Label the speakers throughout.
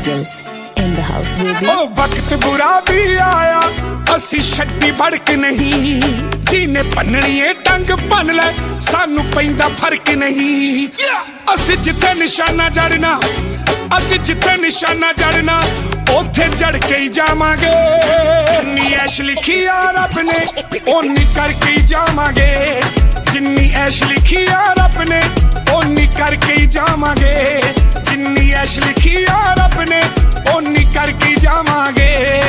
Speaker 1: Girls in the house, baby.
Speaker 2: ओ वक्त बुरा भी आया असी छड्डी भड़क नहीं जीने पन्नणीए टंग भन ले सानू पैंदा फर्क नहीं असी जिथे निशाना जड़ना असी जिथे निशाना जड़ना ओथे जड़ के ही जावांगे जिन्नी ऐश लिखी आ रब ने ओनी करके ही जावांगे जिन्नी ऐश लिखी आ रब ने ओनी करके ही जावांगे जिन्नी ऐश लिखी आ रब ने ओनी करके ही जावांगे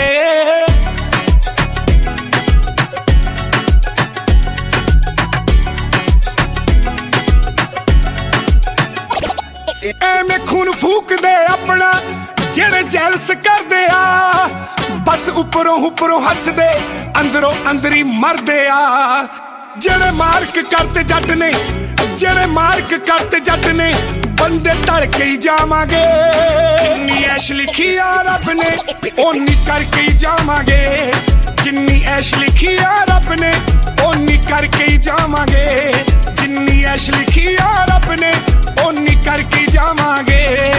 Speaker 2: एवें खून फूक दे अपना जेड़े जैलस कर दे आ बस उपरों उपरों हस दे अंदरों अंदरी मर दे आ जेड़े मार्क करते जट ने जेड़े मार्क करते जट ने बंदे तड़ के ही जावांगे जिन्नी ऐश लिखी आ रब ने ओनी करके ही जावांगे जिन्नी ऐश लिखी आ रब ने ओनी करके ही जावांगे जिन्नी ऐश लिखी आ रब ने ओनी करके ही जावांगे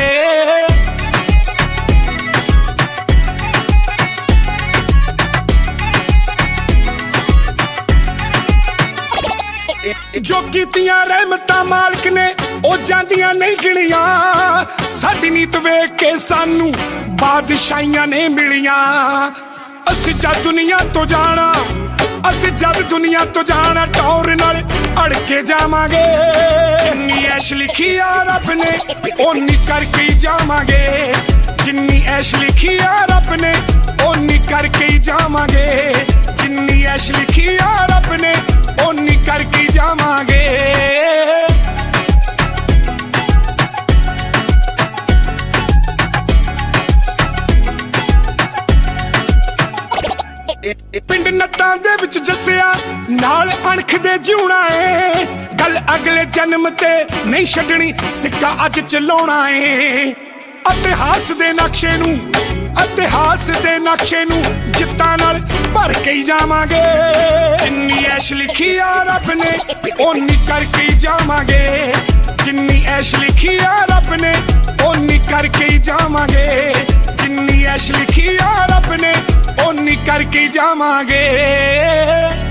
Speaker 2: जो कीतियां रहमतां मालिक ने ओ जांदियां नहीं गिणियां साडी नीत वेख के सानू बादशाहियां ने मिलियां असी जद दुनिया तो जाना असी जद दुनिया तो जाना टौर नाल अड़ के जावांगे जिन्नी ऐश लिखी आ रब ने ओनी करके ही जावांगे जिन्नी ऐश लिखी आ रब ने ओनी करके ही जावांगे जिन्नी ऐश लिखी आ रब ने ओनी करके ही जावांगे पिंड नत्तां दे विच जस्सिया नाल अणख दे जिउणा है गल अगले जन्म ते नहीं छड्डनी सिक्का अज चलाउणा है इतिहास दे नक्शे नू जित्तां नाल भर के ही जावांगे जिन्नी ऐश लिखी आ रब ने ओनी करके ही जावांगे जिन्नी ऐश लिखी आ रब ने ओनी करके ही जावांगे जिन्नी ऐश लिखी आ रब ने ओनी करके ही जावांगे